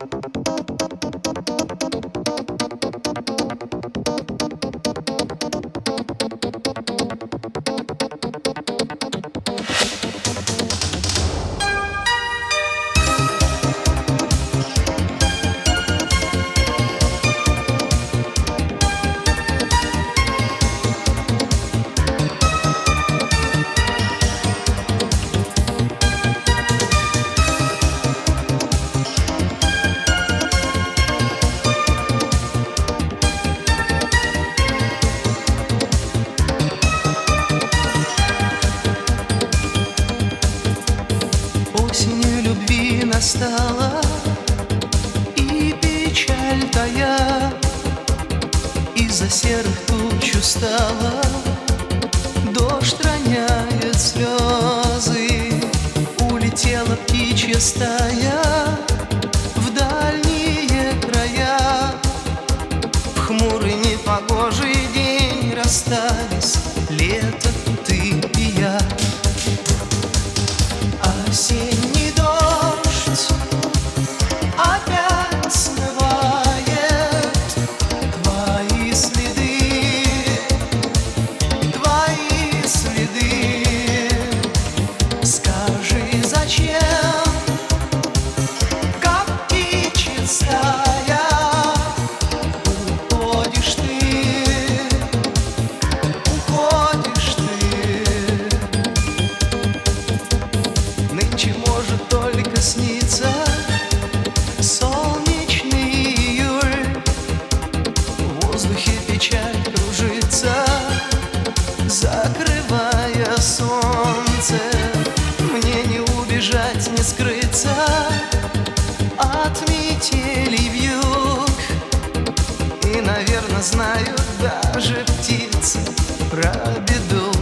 Осенью любви настала, и печаль тая из-за серых туч устала. Дождь роняет слезы, улетела птичья стая в дальние края. В хмурый непогожий день расстались лето, ты и я. Осенний дождь опять смывает твои следы, твои следы. Скажи, зачем, как птичья стая, уходишь ты, уходишь ты. Нынче может только сниться солнечный июль. В воздухе печаль кружится, закрывая солнце. Мне не убежать, не скрыться от метелей вьюг. И, наверное, знают даже птицы про беду.